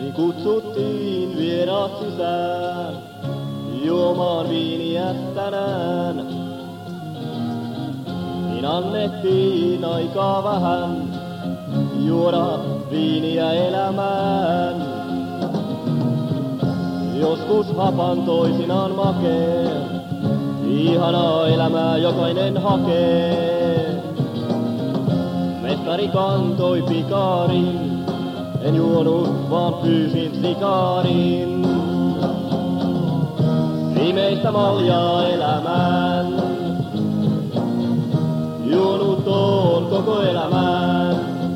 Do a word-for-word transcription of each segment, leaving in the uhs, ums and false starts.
niin kutsuttiin vieraat sisään, juomaan viiniä tänään. Niin annettiin aikaa vähän, juoda viiniä elämään. Joskus hapan toisinaan makee, ihanaa elämää jokainen hakee. Mestari kantoi pikaarin, en juonut vaan pyysin sikaarin. Viimeistä maljaa elämään, juonut on koko elämään.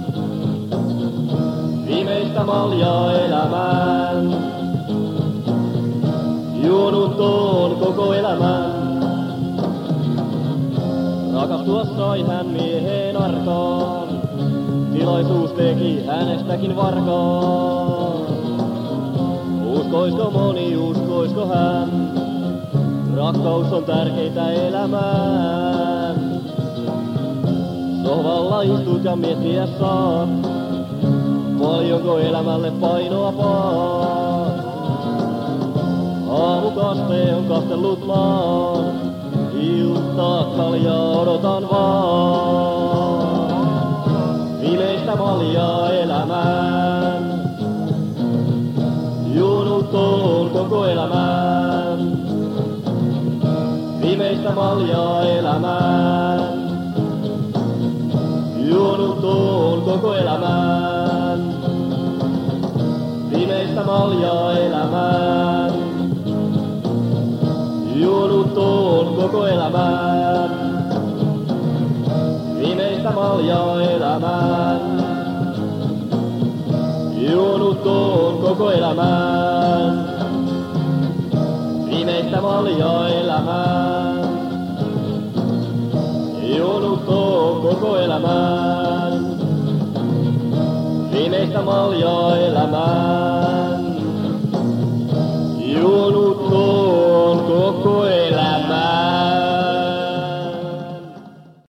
Viimeistä maljaa elämään, juonut on koko elämään. Rakastua sai hän mieheen arkaan, tilaisuus teki hänestäkin varkaan. Uskoisko moni, uskoisko hän, rakkaus on tärkeintä elämään. Sohvalla istut ja miettiä saat, paljonko elämälle painoa paat. Aamukaste on kastellut maan, iltaa kaljaa odotan vaan. Viimeistä maljaa elämään, juonut on koko elämään. Viimeistä maljaa elämään, juonut on koko elämään. Viimeistä maljaa elämään, juonut on koko elämään. Viimeistä maljaa elämään, juonut on koko elämään. Viimeistä maljaa elämään, juonut on koko elämään. Viimeistä maljaa elämään.